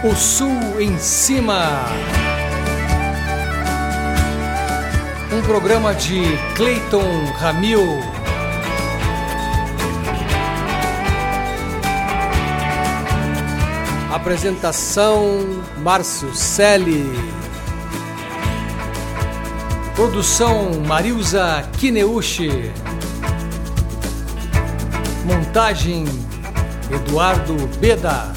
O Sul em Cima. Um programa de Cleiton Ramil. Apresentação Márcio Selle. Produção Marilza Kineuchi. Montagem Eduardo Beda.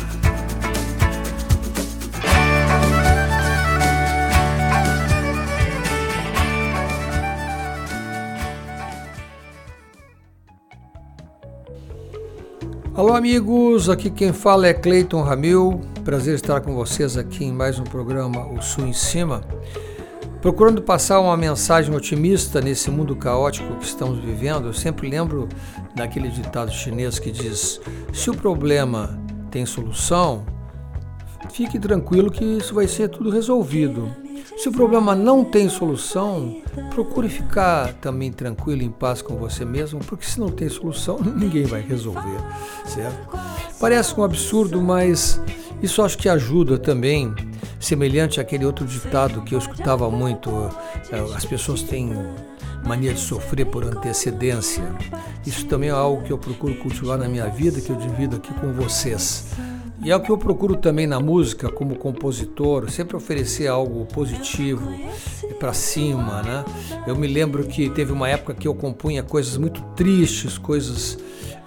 Alô amigos, aqui quem fala é Cleiton Ramil. Prazer estar com vocês aqui em mais um programa O Sul em Cima, procurando passar uma mensagem otimista nesse mundo caótico que estamos vivendo. Eu sempre lembro daquele ditado chinês que diz: se o problema tem solução, fique tranquilo que isso vai ser tudo resolvido. Se o problema não tem solução, procure ficar também tranquilo, em paz com você mesmo, porque se não tem solução, ninguém vai resolver, certo? Parece um absurdo, mas isso acho que ajuda também, semelhante àquele outro ditado que eu escutava muito: as pessoas têm mania de sofrer por antecedência. Isso também é algo que eu procuro cultivar na minha vida, que eu divido aqui com vocês. E é o que eu procuro também na música, como compositor, sempre oferecer algo positivo, para cima, né? Eu me lembro que teve uma época que eu compunha coisas muito tristes, coisas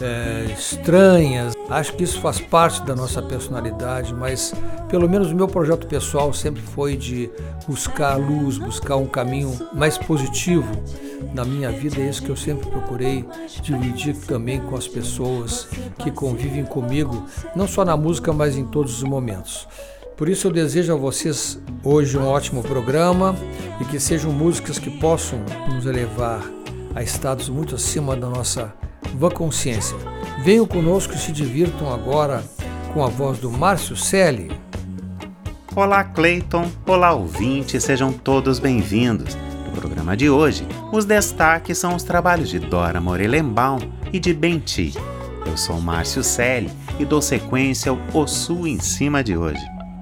estranhas. Acho que isso faz parte da nossa personalidade, mas pelo menos o meu projeto pessoal sempre foi de buscar a luz, buscar um caminho mais positivo na minha vida. É isso que eu sempre procurei dividir também com as pessoas que convivem comigo, não só na música, mas em todos os momentos. Por isso eu desejo a vocês hoje um ótimo programa e que sejam músicas que possam nos elevar a estados muito acima da nossa vã consciência. Venham conosco e se divirtam agora com a voz do Márcio Selle. Olá Cleiton, olá ouvintes, sejam todos bem-vindos. No programa de hoje, os destaques são os trabalhos de Dora Morelenbaum e de Ben T. Eu sou Márcio Selle e dou sequência ao O Sul em Cima de hoje.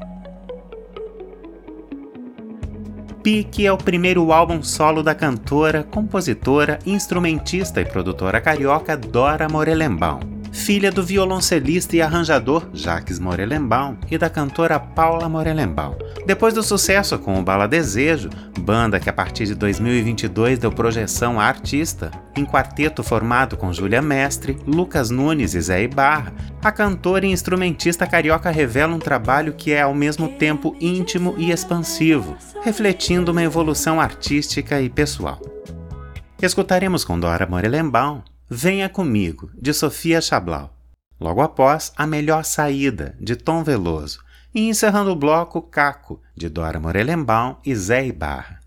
Pique é o primeiro álbum solo da cantora, compositora, instrumentista e produtora carioca Dora Morelenbaum, filha do violoncelista e arranjador Jacques Morelenbaum e da cantora Paula Morelenbaum. Depois do sucesso com o Bala Desejo, banda que a partir de 2022 deu projeção à artista, em quarteto formado com Júlia Mestre, Lucas Nunes e Zé Ibarra, a cantora e instrumentista carioca revela um trabalho que é ao mesmo tempo íntimo e expansivo, refletindo uma evolução artística e pessoal. Escutaremos com Dora Morelenbaum Venha Comigo, de Sofia Chablau. Logo após, A Melhor Saída, de Tom Veloso. E encerrando o bloco, Caco, de Dora Morelenbaum e Zé Ibarra.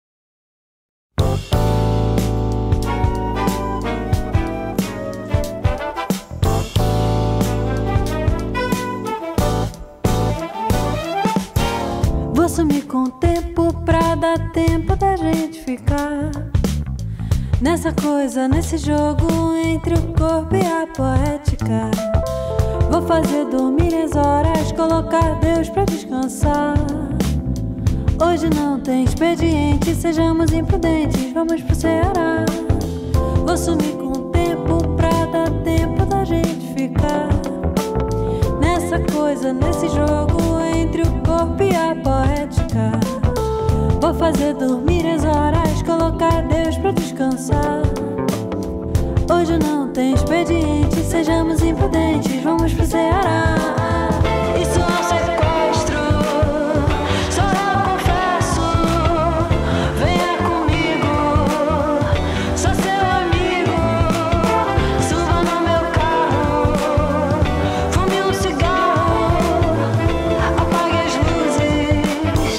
Vou sumir com o tempo pra dar tempo da gente ficar nessa coisa, nesse jogo entre o corpo e a poética. Vou fazer dormir as horas, colocar Deus pra descansar. Hoje não tem expediente, sejamos imprudentes, vamos pro Ceará. Vou sumir com o tempo pra dar tempo da gente ficar nessa coisa, nesse jogo entre o corpo e a poética. Vou fazer dormir as horas, colocar Deus pra descansar. Hoje não tem expediente, sejamos imprudentes, vamos pro Ceará. Isso é um sequestro, só eu confesso. Venha comigo, sou seu amigo. Suba no meu carro, fume um cigarro, apague as luzes.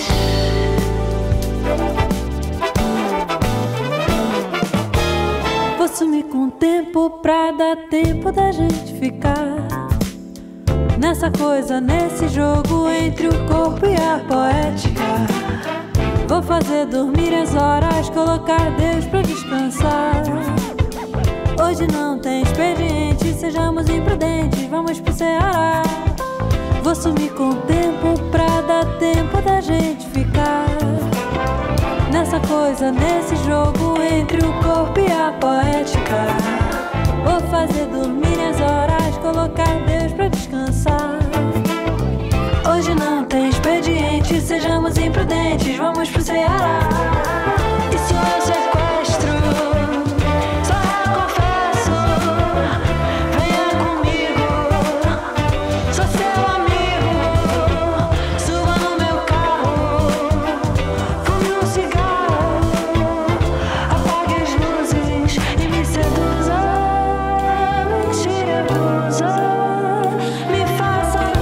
Vou sumir com o tempo pra dar tempo da gente ficar nessa coisa, nesse jogo entre o corpo e a poética. Vou fazer dormir as horas, colocar Deus pra descansar. Hoje não tem expediente, sejamos imprudentes, vamos pro Ceará. Vou sumir com o tempo coisa nesse jogo entre o corpo e a poética. Vou fazer dormir as horas, colocar Deus pra descansar. Hoje não tem expediente, sejamos imprudentes, vamos pro Ceará. Isso é sequestro, só eu confesso. Venha comigo, sou seu amigo. Suba no meu carro, fume um cigarro, apague as luzes e me seduza. Me tire a blusa, me faça ver.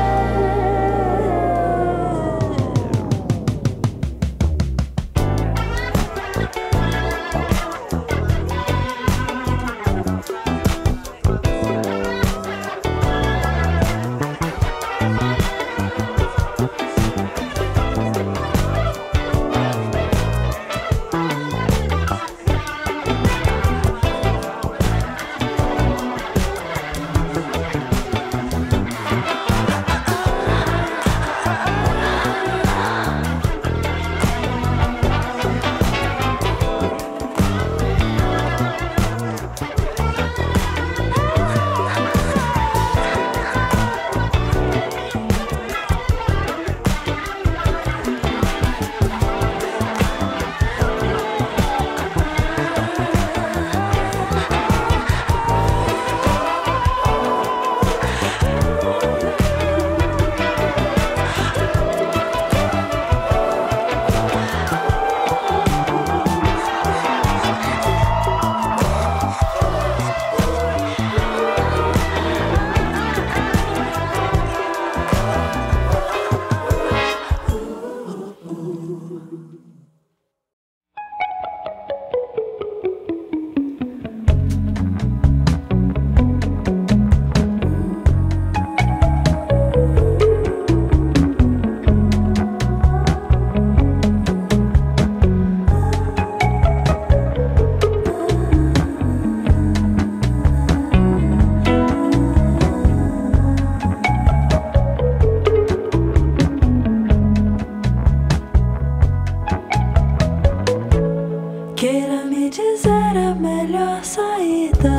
Queira me dizer a melhor saída.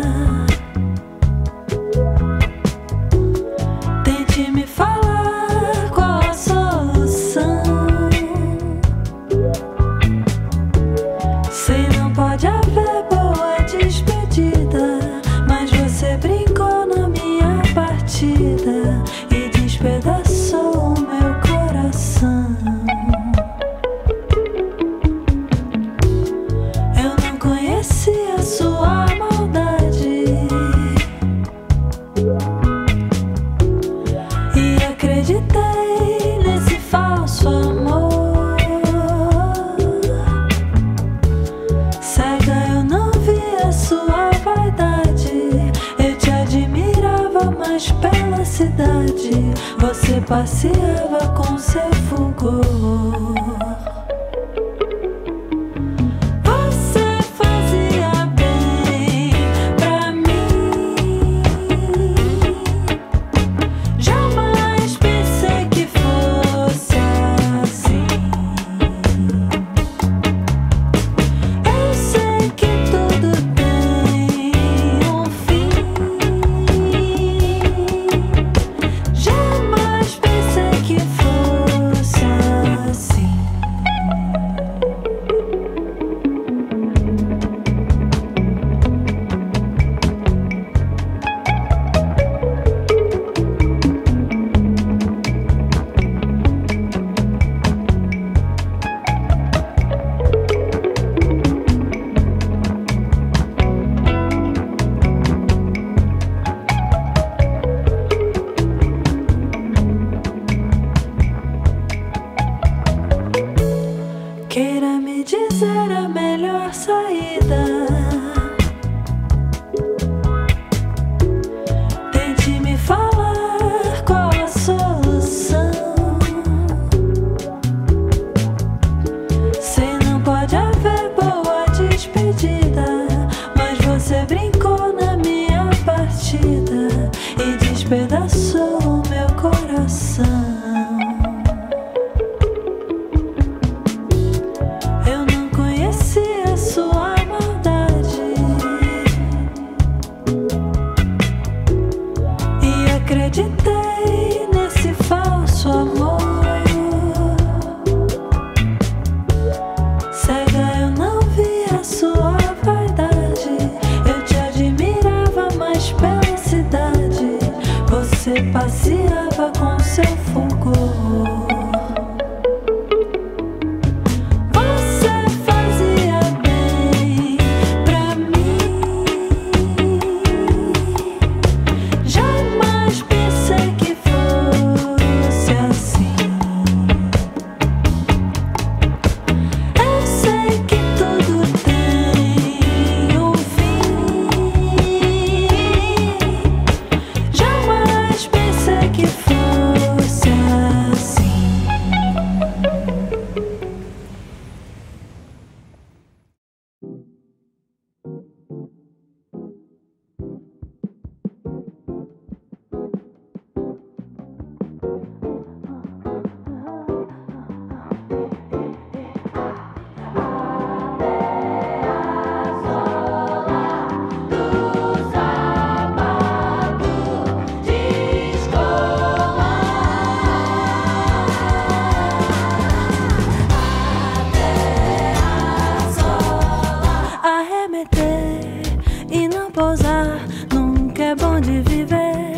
Tente me falar qual a solução. Sei não pode haver boa despedida, mas você brincou na minha partida e despedaçou o meu coração. Conhecia sua maldade e acreditei nesse falso amor. Cega, eu não via sua vaidade. Eu te admirava mais pela cidade. Você passeava com seu fulgor. Jamais pensei que fosse assim. acreditei nesse falso amor. Cega eu não via sua vaidade, eu te admirava mais pela cidade. Você passeava com seu fulgor. Você fazia bem pra mim. Jamais pensei que fosse assim. Eu sei que tudo tem um fim. Jamais pensei que fosse assim. Arremeter e não pousar nunca é bom de viver,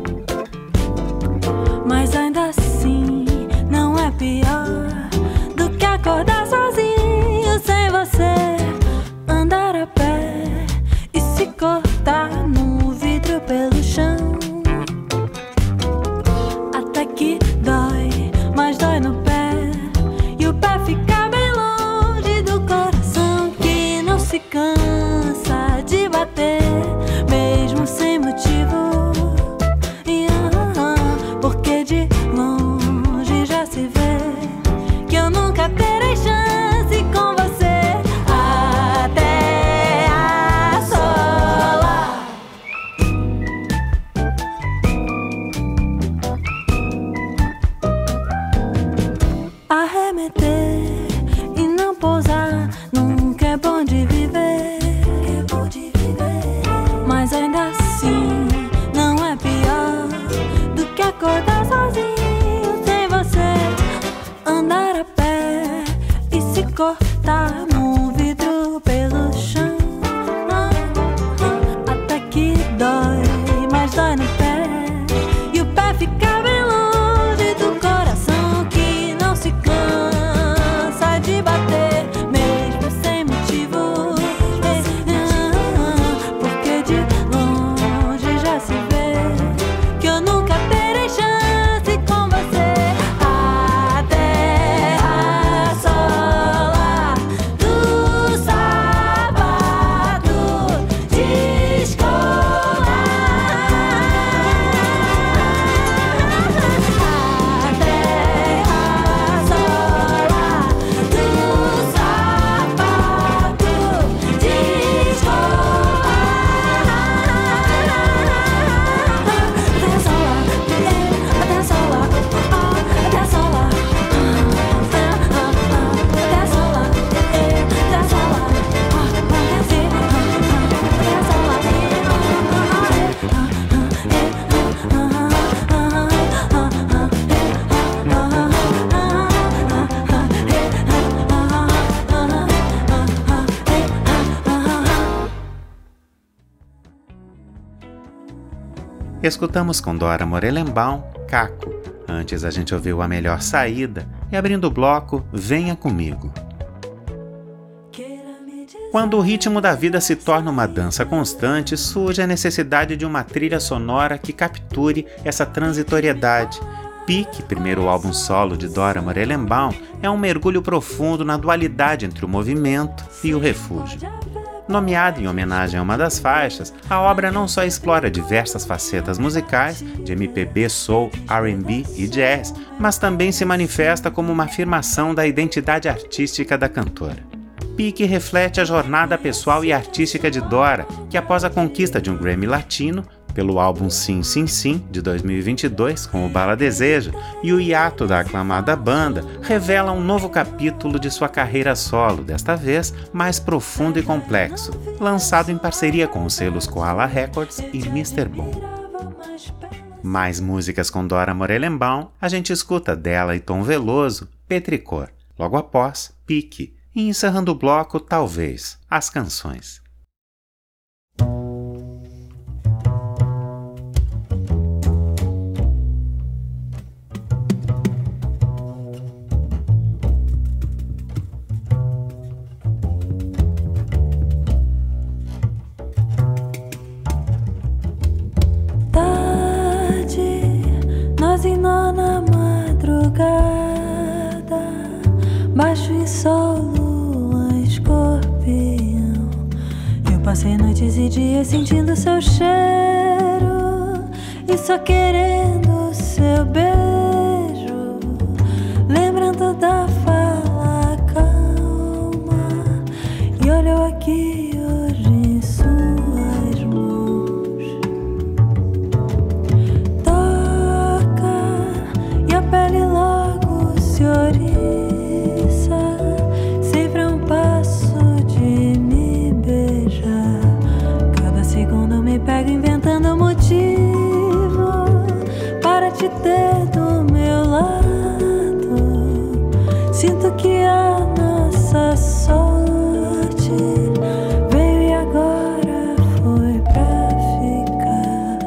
mas ainda assim não é pior do que acordar sozinho sem você, andar a pé e se cortar no vidro pelo chão, até que dói, mas dói no pé e o pé fica bem longe do coração que não se cansa de bater, mesmo sem motivo. Porque de longe já se vê que eu nunca terei chance com você. Até a sola. Arremeter e não pousar nunca é bom de viver, mas ainda assim não é pior do que acordar sozinho sem você, andar a pé e se cortar no vidro pelo chão, até que dói, mas dói no pé e o pé fica bem longe do coração que não se cansa de bater, mesmo sem motivo. Porque de longe já se vê que eu nunca terei chance com você. Até a sola do sábado de escola. Até a sola do sábado de escola. Escutamos com Dora Morelenbaum, Caco. Antes a gente ouviu A Melhor Saída e, abrindo o bloco, Venha Comigo. Quando o ritmo da vida se torna uma dança constante, surge a necessidade de uma trilha sonora que capture essa transitoriedade. Pique, primeiro álbum solo de Dora Morelenbaum, é um mergulho profundo na dualidade entre o movimento e o refúgio. Nomeada em homenagem a uma das faixas, a obra não só explora diversas facetas musicais, de MPB, soul, R&B e jazz, mas também se manifesta como uma afirmação da identidade artística da cantora. Pique reflete a jornada pessoal e artística de Dora, que após a conquista de um Grammy Latino, pelo álbum Sim Sim Sim, de 2022, com o Bala Deseja, e o hiato da aclamada banda, revela um novo capítulo de sua carreira solo, desta vez mais profundo e complexo, lançado em parceria com os selos Koala Records e Mr. Bom. Mais músicas com Dora Morelenbaum, a gente escuta dela e Tom Veloso, Petricor. Logo após, Pique. E encerrando o bloco, talvez, as canções. Em nona madrugada, baixo em sol, lua, escorpião. Eu passei noites e dias sentindo seu cheiro e só querendo seu beijo, lembrando da fala calma. E olha eu aqui hoje em suas mãos. Pele logo se oriça, sempre a um passo de me beijar. Cada segundo me pego inventando motivo para te ter do meu lado. Sinto que a nossa sorte veio e agora foi pra ficar.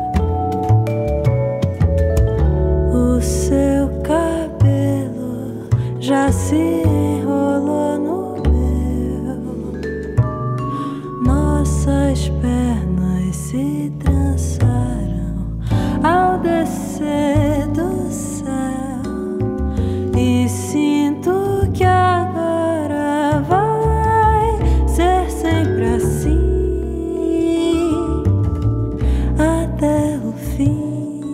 O seu cabelo já se enrolou no meu, nossas pernas se trançaram ao descer do céu, e sinto que agora vai ser sempre assim até o fim.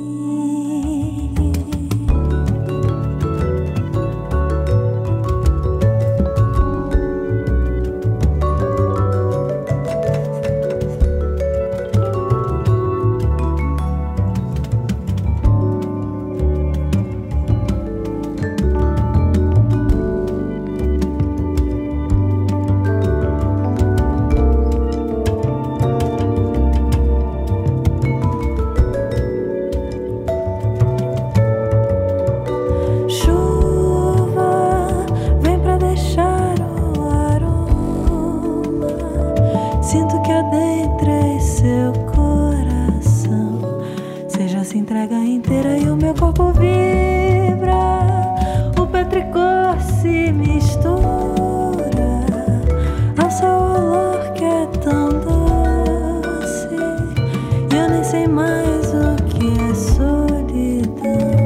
Sinto que adentrei seu coração, seja se entrega inteira e o meu corpo vibra. O petricor se mistura ao seu olor que é tão doce, e eu nem sei mais o que é solidão.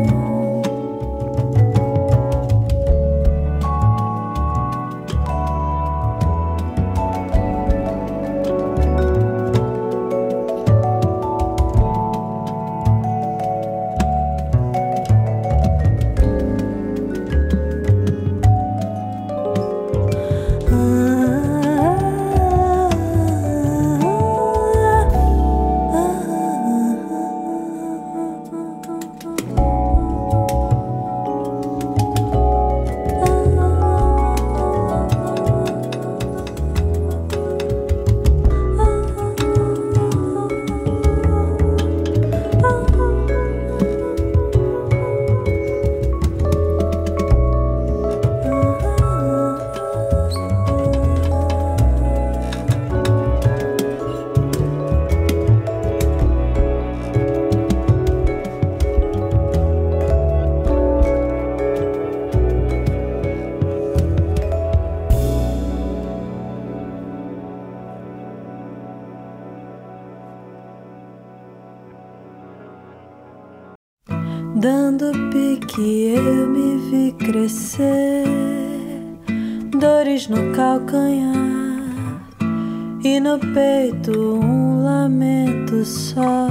Dando pique eu me vi crescer, dores no calcanhar e no peito um lamento só.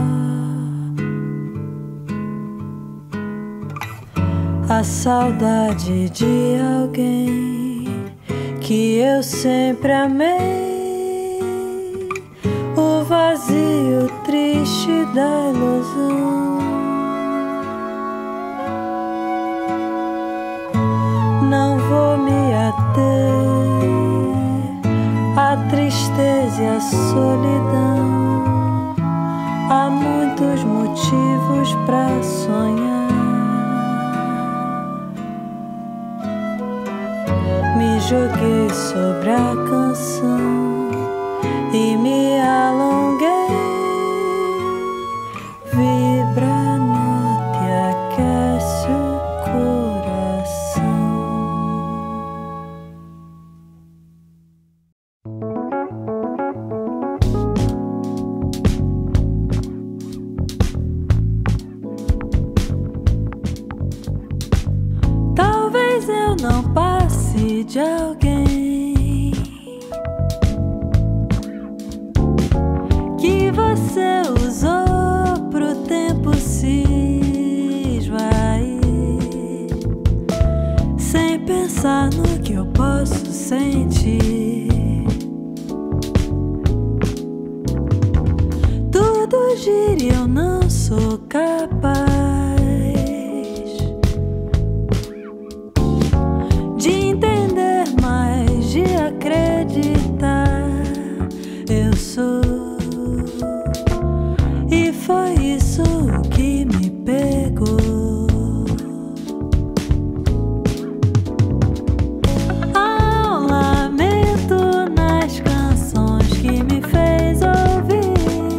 A saudade de alguém que eu sempre amei, o vazio triste da ilusão. Não vou me ater à tristeza e à solidão. Há muitos motivos pra joguei sobre a canção e me alonguei. Vibra a nota e aquece o coração. Talvez eu não passe de alguém que você usou pro tempo se esvair, sem pensar no que eu posso sentir. Tudo gira e eu não sou capaz de entender mais, de acreditar. Eu sou, e foi isso que me pegou. Há um lamento nas canções que me fez ouvir.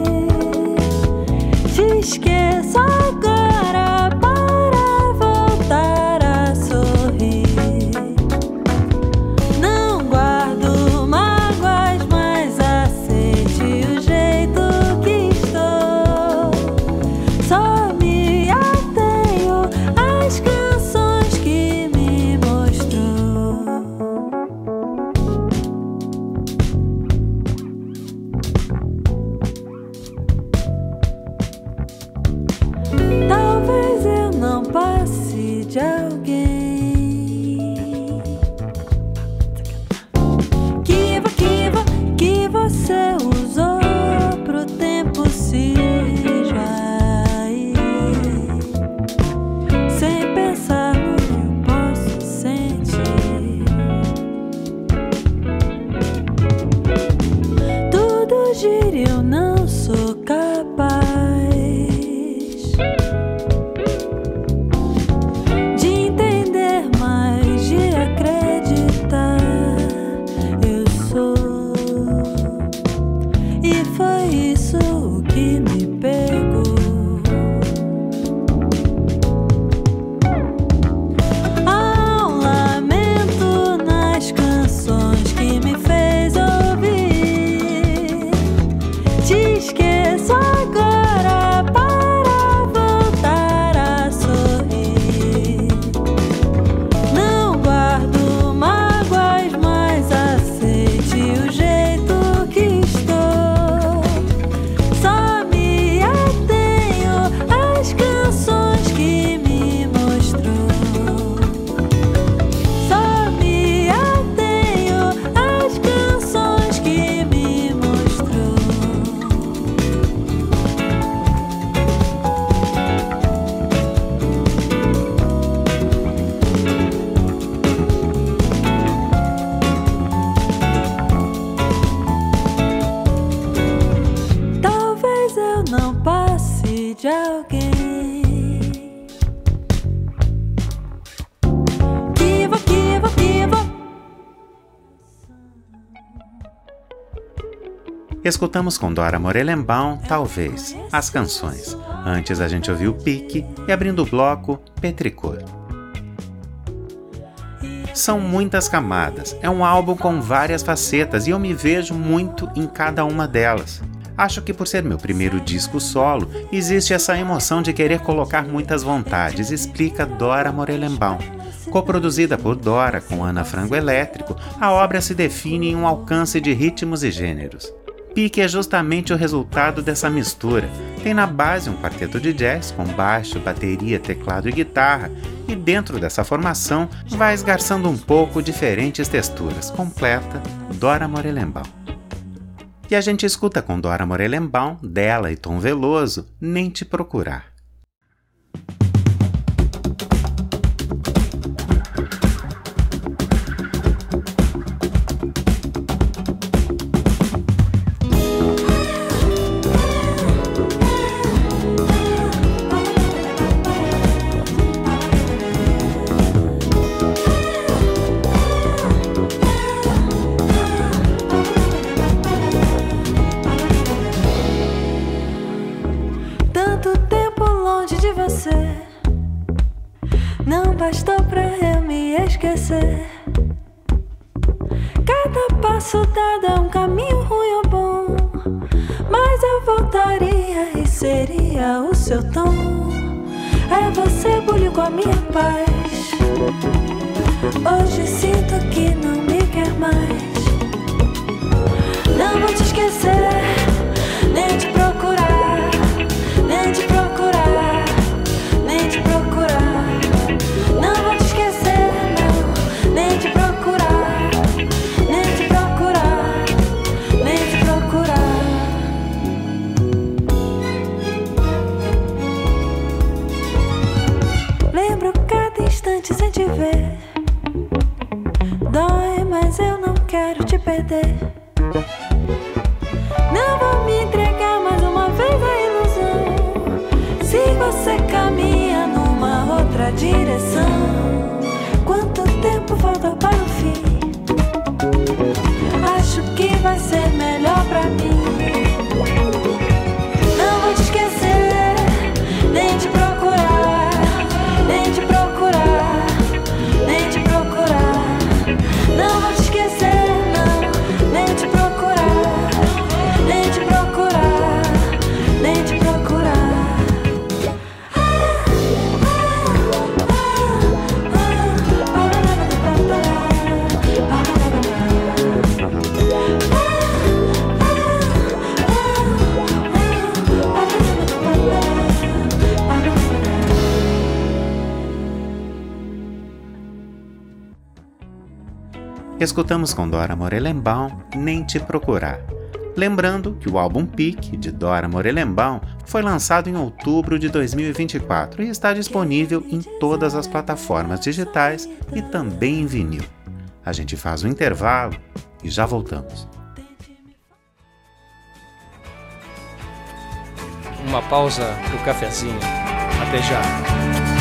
Te esqueço agora para voltar a sorrir. Não guardo mágoas, mas aceite o jeito que estou. Só me atenho às canções que me mostrou. Talvez eu não passe de alguém que você usou pro tempo se esvair, sem pensar no que eu posso sentir. Tudo gira e eu não sou capaz de entender mais, de acreditar. Eu sou, e foi isso que me pegou. Há um lamento nas canções que me fez ouvir. Te esqueço agora para voltar a sorrir. Não guardo mágoas, mas aceite o jeito que estou. Só me atenho às canções que me mostrou. Só me atenho às canções que me mostrou. Talvez eu não passe de alguém que vou. Escutamos com Dora Morelenbaum, Talvez, as canções. Antes a gente ouviu Pique e, abrindo o bloco, Petricor. São muitas camadas, é um álbum com várias facetas e eu me vejo muito em cada uma delas. Acho que por ser meu primeiro disco solo, existe essa emoção de querer colocar muitas vontades, explica Dora Morelenbaum. Coproduzida por Dora com Ana Frango Elétrico, a obra se define em um alcance de ritmos e gêneros. Pique é justamente o resultado dessa mistura. Tem na base um quarteto de jazz com baixo, bateria, teclado e guitarra, e dentro dessa formação vai esgarçando um pouco diferentes texturas. Completa Dora Morelenbaum. E a gente escuta com Dora Morelenbaum, dela e Tom Veloso, Nem Te Procurar. não bastou pra eu me esquecer. Cada passo dado é um caminho ruim ou bom, mas eu voltaria e seria o seu tom. É você bullying com a minha paz. Hoje sinto que não me quer mais. Não vou te esquecer, nem te procurar, nem te procurar, nem te procurar. Não vou te esquecer, não, nem te procurar, nem te procurar, nem te procurar. Lembro cada instante sem te ver. Dói, mas eu não quero te perder. Não vou me entregar mais uma vez à ilusão. Se você caminha numa outra direção, quanto tempo falta para o fim? Acho que vai ser melhor pra mim. Não vou te esquecer, nem te procurar, nem te procurar, nem te procurar. Não vou te esquecer, não, nem te procurar, nem te procurar, nem te procurar. Escutamos com Dora Morelenbaum, Nem Te Procurar. Lembrando que o álbum Pique, de Dora Morelenbaum, foi lançado em outubro de 2024 e está disponível em todas as plataformas digitais e também em vinil. A gente faz um intervalo e já voltamos. Uma pausa pro cafezinho. Até já.